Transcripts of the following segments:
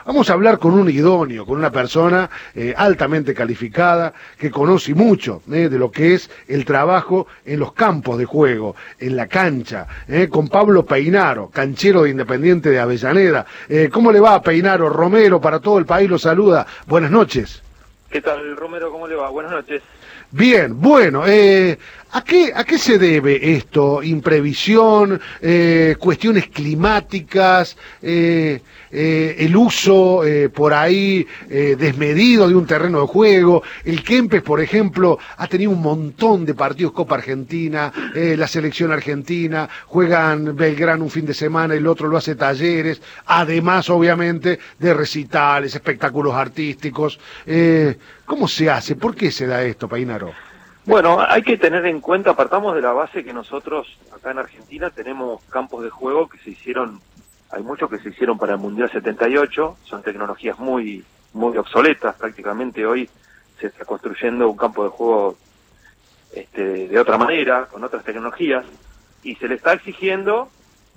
Vamos a hablar con un idóneo, con una persona altamente calificada, que conoce mucho de lo que es el trabajo en los campos de juego, en la cancha, con Pablo Peinaro, canchero de Independiente de Avellaneda. ¿Cómo le va, Peinaro? Romero, para todo el país lo saluda. Buenas noches. ¿Qué tal, Romero? ¿Cómo le va? Buenas noches. Bien, bueno, ¿a qué se debe esto? ¿Imprevisión? ¿Cuestiones climáticas? ¿El uso por ahí desmedido de un terreno de juego? El Kempes, por ejemplo, ha tenido un montón de partidos Copa Argentina, la selección argentina, juegan Belgrano un fin de semana, el otro lo hace Talleres, además, obviamente, de recitales, espectáculos artísticos. ¿Cómo se hace? ¿Por qué se da esto, Peinaro? Bueno, hay que tener en cuenta, partamos de la base que nosotros acá en Argentina tenemos campos de juego que se hicieron, hay muchos que se hicieron para el Mundial 78, son tecnologías muy obsoletas, prácticamente hoy se está construyendo un campo de juego de otra manera, con otras tecnologías, y se le está exigiendo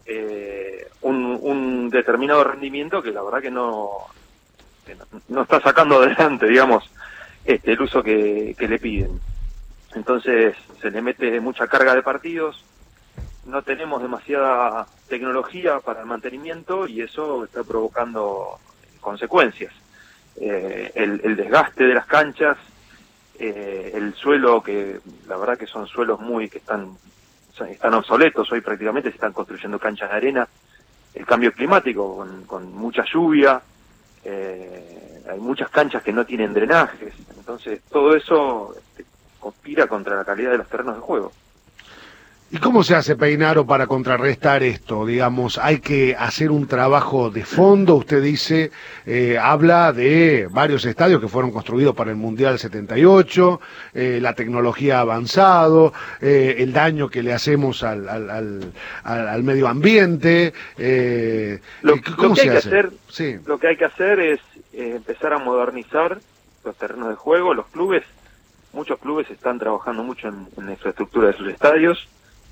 un determinado rendimiento que la verdad que no está sacando adelante, digamos, el uso que le piden. Entonces se le mete mucha carga de partidos, no tenemos demasiada tecnología para el mantenimiento y eso está provocando consecuencias. El desgaste de las canchas, el suelo, que la verdad que son suelos que están obsoletos, hoy prácticamente se están construyendo canchas de arena, el cambio climático con mucha lluvia, hay muchas canchas que no tienen drenajes, entonces todo eso conspira contra la calidad de los terrenos de juego. ¿Y cómo se hace, Peinaro, para contrarrestar esto? Digamos, hay que hacer un trabajo de fondo. Usted dice, habla de varios estadios que fueron construidos para el Mundial 78, la tecnología ha avanzado, el daño que le hacemos al medio ambiente. ¿Cómo se hace? Lo que hay que hacer es empezar a modernizar los terrenos de juego. Muchos clubes están trabajando mucho en la infraestructura de sus estadios,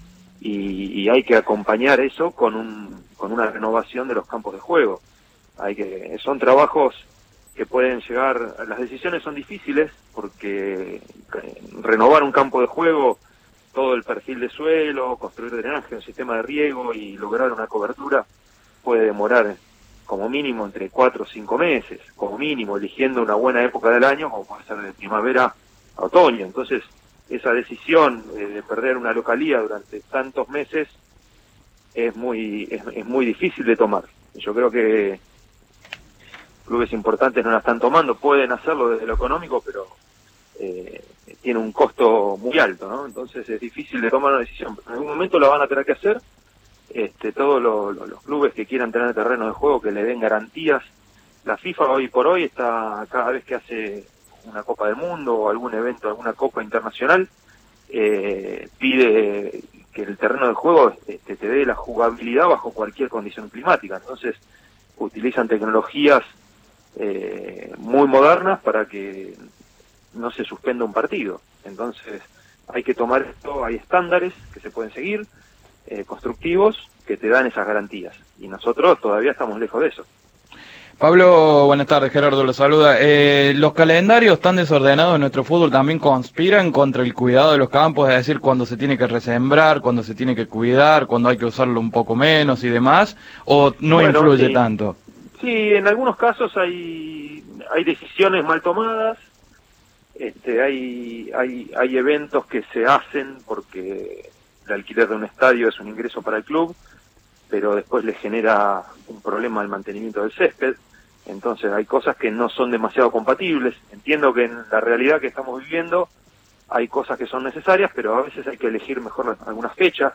y hay que acompañar eso con una renovación de los campos de juego. Son trabajos que pueden llegar, las decisiones son difíciles porque renovar un campo de juego, todo el perfil de suelo, construir drenaje, un sistema de riego y lograr una cobertura puede demorar como mínimo entre 4 o 5 meses, como mínimo, eligiendo una buena época del año, como puede ser de primavera a otoño. Entonces esa decisión de perder una localía durante tantos meses es muy difícil de tomar. Yo creo que clubes importantes no la están tomando, pueden hacerlo desde lo económico, pero tiene un costo muy alto, ¿no? Entonces es difícil de tomar una decisión. En algún momento la van a tener que hacer. Todos los clubes que quieran tener terrenos de juego que le den garantías. La FIFA hoy por hoy está, cada vez que hace una Copa del Mundo o algún evento, alguna Copa Internacional, pide que el terreno de juego te dé la jugabilidad bajo cualquier condición climática. Entonces utilizan tecnologías muy modernas para que no se suspenda un partido. Entonces hay que tomar esto, hay estándares que se pueden seguir, constructivos, que te dan esas garantías, y nosotros todavía estamos lejos de eso. Pablo, buenas tardes, Gerardo lo saluda. Los calendarios tan desordenados en nuestro fútbol también conspiran contra el cuidado de los campos, es decir, cuando se tiene que resembrar, cuando se tiene que cuidar, cuando hay que usarlo un poco menos y demás, ¿o no influye tanto? Sí, en algunos casos hay decisiones mal tomadas, hay eventos que se hacen porque el alquiler de un estadio es un ingreso para el club, pero después le genera un problema al mantenimiento del césped. Entonces hay cosas que no son demasiado compatibles. Entiendo que en la realidad que estamos viviendo hay cosas que son necesarias, pero a veces hay que elegir mejor algunas fechas.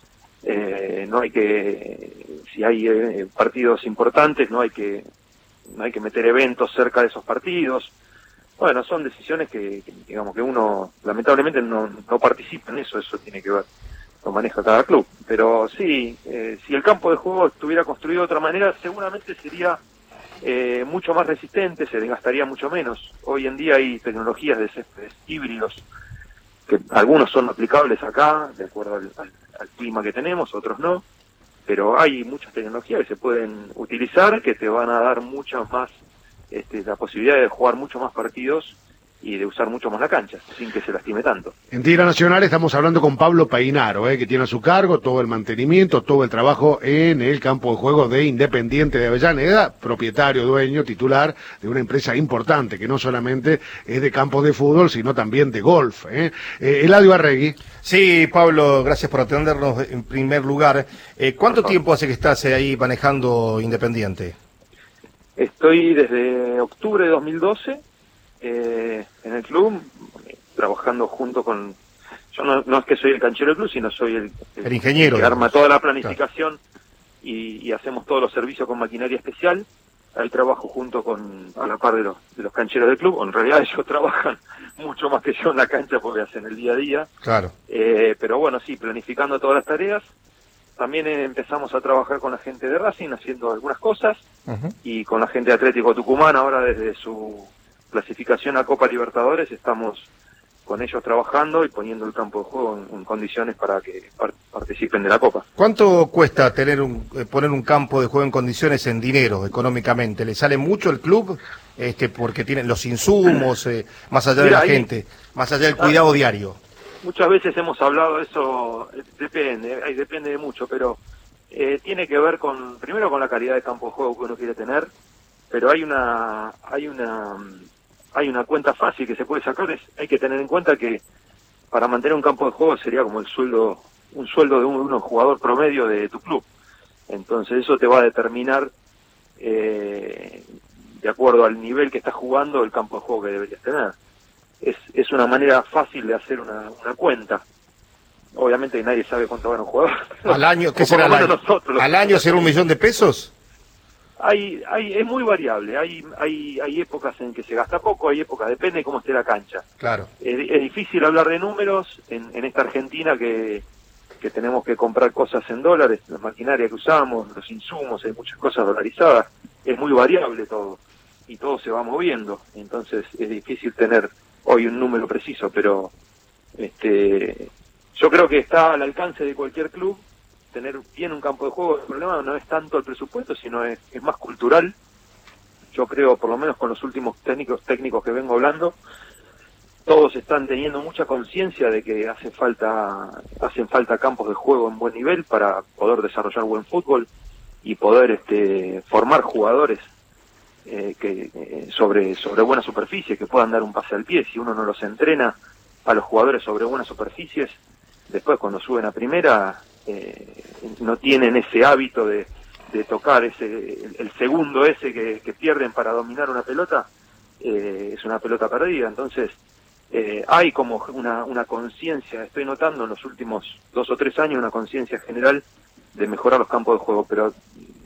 Si hay partidos importantes, no hay que meter eventos cerca de esos partidos. Bueno, son decisiones que digamos que uno lamentablemente no participa en eso tiene que ver, lo maneja cada club. Pero sí, si el campo de juego estuviera construido de otra manera, seguramente sería mucho más resistente, se desgastaría mucho menos. Hoy en día hay tecnologías de céspedes híbridos, que algunos son aplicables acá, de acuerdo al clima que tenemos, otros no. pero hay muchas tecnologías que se pueden utilizar que te van a dar muchas más, la posibilidad de jugar muchos más partidos y de usar mucho más la cancha, sin que se lastime tanto. En Tira Nacional estamos hablando con Pablo Peinaro, que tiene a su cargo todo el mantenimiento, todo el trabajo en el campo de juego de Independiente de Avellaneda, propietario, dueño, titular de una empresa importante, que no solamente es de campos de fútbol, sino también de golf. Eladio Arregui. Sí, Pablo, gracias por atendernos en primer lugar. ¿Cuánto tiempo hace que estás ahí manejando Independiente? Estoy desde octubre de 2012 en el club, trabajando junto con... Yo no es que soy el canchero del club, sino soy el ingeniero. Que arma toda la planificación, claro. y hacemos todos los servicios con maquinaria especial. Ahí trabajo junto a la par de los cancheros del club. En realidad ellos trabajan mucho más que yo en la cancha porque hacen el día a día. Claro. Pero bueno, sí, planificando todas las tareas. También empezamos a trabajar con la gente de Racing haciendo algunas cosas, y con la gente de Atlético Tucumán ahora desde su clasificación a Copa Libertadores estamos con ellos trabajando y poniendo el campo de juego en condiciones para que participen de la Copa. ¿Cuánto cuesta poner un campo de juego en condiciones en dinero, económicamente? ¿Le sale mucho el club? Porque tienen los insumos, más allá de la gente, más allá del cuidado diario. Muchas veces hemos hablado de eso, depende de mucho, pero tiene que ver primero con la calidad de campo de juego que uno quiere tener, pero hay una cuenta fácil que se puede sacar. Hay que tener en cuenta que para mantener un campo de juego sería como un sueldo de un jugador promedio de tu club. Entonces eso te va a determinar, de acuerdo al nivel que estás jugando, el campo de juego que deberías tener. Es una manera fácil de hacer una cuenta. Obviamente nadie sabe cuánto gana un jugador. ¿Al año? ¿Qué será al año? ¿Al año será $1 millón de pesos? Es muy variable. Hay épocas en que se gasta poco, hay épocas, depende de cómo esté la cancha. Claro. Es difícil hablar de números en esta Argentina que tenemos que comprar cosas en dólares, la maquinaria que usamos, los insumos, hay muchas cosas dolarizadas. Es muy variable todo y todo se va moviendo. Entonces es difícil tener hoy un número preciso, pero yo creo que está al alcance de cualquier club tener bien un campo de juego. El problema no es tanto el presupuesto, sino es más cultural. Yo creo, por lo menos con los últimos técnicos que vengo hablando, todos están teniendo mucha conciencia de que hacen falta campos de juego en buen nivel para poder desarrollar buen fútbol y poder formar jugadores sobre buena superficie, que puedan dar un pase al pie. Si uno no los entrena a los jugadores sobre buenas superficies, después cuando suben a primera no tienen ese hábito de tocar el segundo que pierden para dominar una pelota. Es una pelota perdida. Entonces hay como una conciencia, estoy notando en los últimos 2 o 3 años una conciencia general de mejorar los campos de juego, pero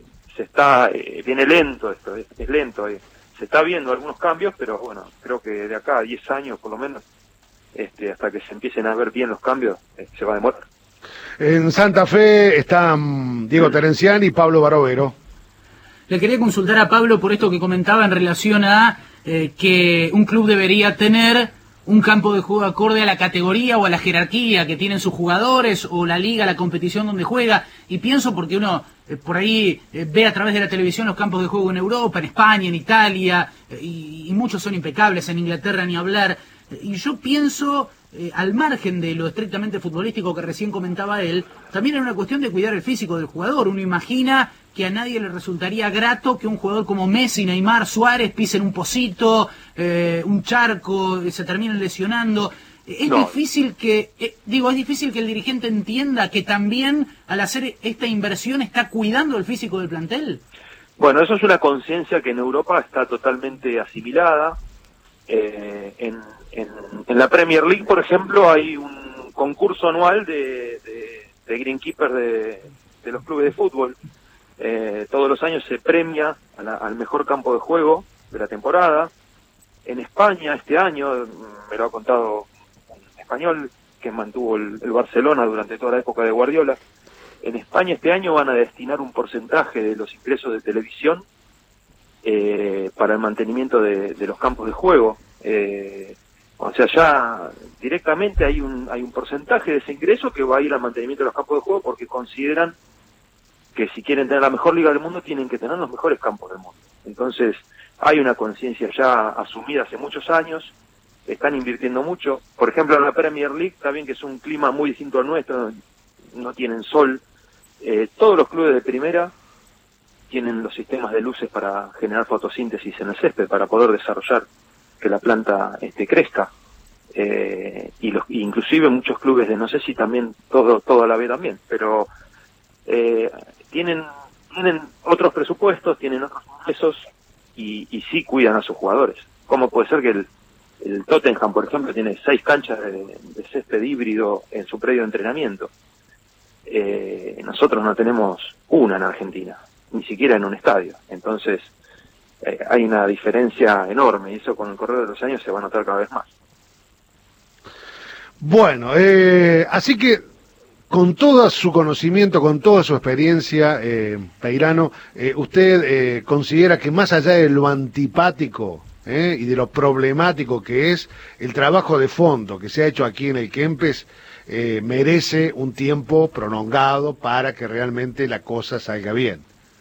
viene lento esto, es lento. Se está viendo algunos cambios, pero bueno, creo que de acá a 10 años por lo menos, hasta que se empiecen a ver bien los cambios, se va a demorar. En Santa Fe están Diego Terenciani y Pablo Barovero. Le quería consultar a Pablo por esto que comentaba en relación a que un club debería tener un campo de juego acorde a la categoría o a la jerarquía que tienen sus jugadores, o la liga, la competición donde juega. Y pienso porque uno por ahí ve a través de la televisión los campos de juego en Europa, en España, en Italia, y muchos son impecables, en Inglaterra ni hablar. Y yo pienso, al margen de lo estrictamente futbolístico que recién comentaba él, también es una cuestión de cuidar el físico del jugador. Uno imagina que a nadie le resultaría grato que un jugador como Messi, Neymar, Suárez pisen un pocito, un charco, se terminen lesionando. Es difícil que el dirigente entienda que también al hacer esta inversión está cuidando el físico del plantel. Bueno, eso es una conciencia que en Europa está totalmente asimilada. En la Premier League, por ejemplo, hay un concurso anual de greenkeeper de los clubes de fútbol. Todos los años se premia al mejor campo de juego de la temporada. En España, este año, me lo ha contado un español que mantuvo el Barcelona durante toda la época de Guardiola. En España este año van a destinar un porcentaje de los ingresos de televisión para el mantenimiento de los campos de juego. O sea, ya directamente hay un porcentaje de ese ingreso que va a ir al mantenimiento de los campos de juego, porque consideran que si quieren tener la mejor liga del mundo tienen que tener los mejores campos del mundo. Entonces hay una conciencia ya asumida hace muchos años, están invirtiendo mucho. Por ejemplo, en la Premier League, está bien que es un clima muy distinto al nuestro, no tienen sol. Todos los clubes de primera tienen los sistemas de luces para generar fotosíntesis en el césped, para poder desarrollar que la planta crezca. Inclusive muchos clubes de, no sé si también toda la B también, pero tienen otros presupuestos, tienen otros ingresos y sí cuidan a sus jugadores. ¿Cómo puede ser que el Tottenham, por ejemplo, tiene 6 canchas de césped híbrido en su predio de entrenamiento? Nosotros no tenemos una en Argentina, ni siquiera en un estadio. Entonces hay una diferencia enorme y eso con el correr de los años se va a notar cada vez más. Bueno, así que con todo su conocimiento, con toda su experiencia, Peirano, usted considera que más allá de lo antipático y de lo problemático que es, el trabajo de fondo que se ha hecho aquí en el Kempes merece un tiempo prolongado para que realmente la cosa salga bien.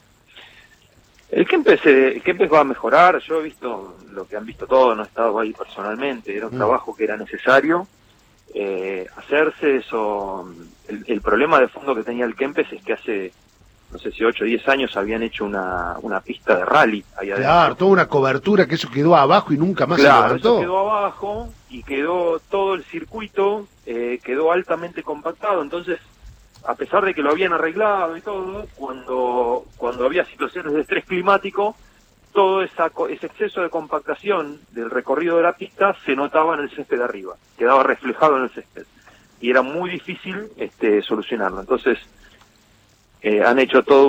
El Kempes va a mejorar. Yo he visto lo que han visto todos, no he estado ahí personalmente, era un trabajo que era necesario hacerse. Eso, el problema de fondo que tenía el Kempes es que hace, no sé si 8 o 10 años habían hecho una pista de rally ahí adentro. Claro, toda una cobertura que eso quedó abajo y nunca más se levantó. Eso quedó abajo y quedó todo el circuito, quedó altamente compactado. Entonces, a pesar de que lo habían arreglado y todo, cuando había situaciones de estrés climático, todo ese exceso de compactación del recorrido de la pista se notaba en el césped de arriba, quedaba reflejado en el césped y era muy difícil solucionarlo. Entonces han hecho todo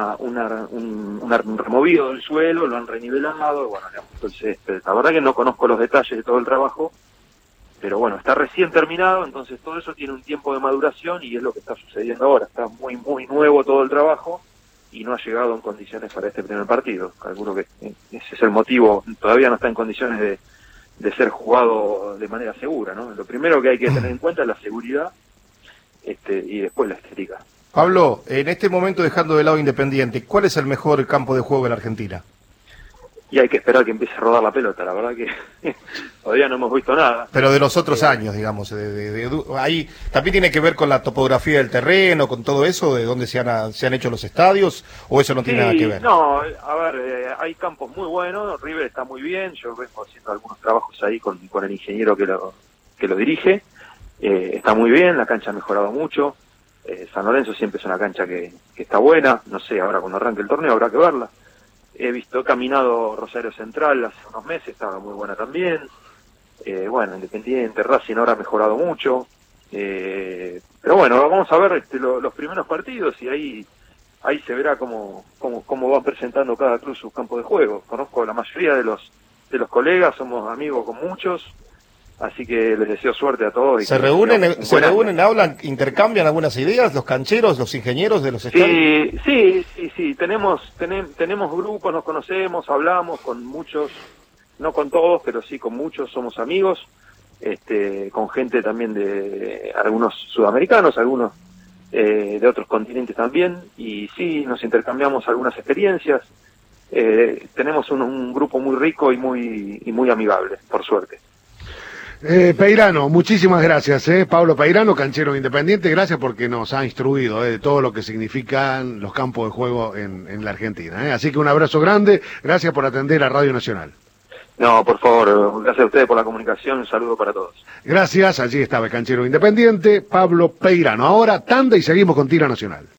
un removido del suelo, lo han renivelado, bueno, le han puesto el césped. La verdad que no conozco los detalles de todo el trabajo, pero bueno, está recién terminado, entonces todo eso tiene un tiempo de maduración y es lo que está sucediendo ahora. Está muy, muy nuevo todo el trabajo y no ha llegado en condiciones para este primer partido. Calculo que ese es el motivo, todavía no está en condiciones de ser jugado de manera segura, ¿no? Lo primero que hay que tener en cuenta es la seguridad y después la estética. Pablo, en este momento, dejando de lado Independiente, ¿cuál es el mejor campo de juego en la Argentina? Y hay que esperar que empiece a rodar la pelota, la verdad que todavía no hemos visto nada. Pero de los otros años, digamos, ahí también tiene que ver con la topografía del terreno, con todo eso, de dónde se han hecho los estadios, o eso no tiene nada que ver. No, a ver, hay campos muy buenos, River está muy bien, yo vengo haciendo algunos trabajos ahí con el ingeniero que lo dirige, está muy bien, la cancha ha mejorado mucho, San Lorenzo siempre es una cancha que está buena, no sé, ahora cuando arranque el torneo habrá que verla. He caminado Rosario Central hace unos meses, estaba muy buena también. Bueno, Independiente, Racing ahora ha mejorado mucho. Pero bueno, vamos a ver los primeros partidos y ahí se verá cómo van presentando cada club sus campos de juego. Conozco a la mayoría de los colegas, somos amigos con muchos, así que les deseo suerte a todos. ¿Se reúnen, hablan, intercambian algunas ideas, los cancheros, los ingenieros de los estadios? Sí, tenemos grupos, nos conocemos, hablamos con muchos, no con todos, pero sí con muchos, somos amigos, con gente también de algunos sudamericanos, algunos de otros continentes también, y sí, nos intercambiamos algunas experiencias. Tenemos un grupo muy rico y muy amigable, por suerte. Peirano, muchísimas gracias, Pablo Peirano, canchero Independiente, gracias porque nos ha instruido de todo lo que significan los campos de juego en la Argentina. Así que un abrazo grande, gracias por atender a Radio Nacional. No, por favor, gracias a ustedes por la comunicación, un saludo para todos. Gracias, allí estaba el canchero Independiente, Pablo Peirano. Ahora tanda y seguimos con Tira Nacional.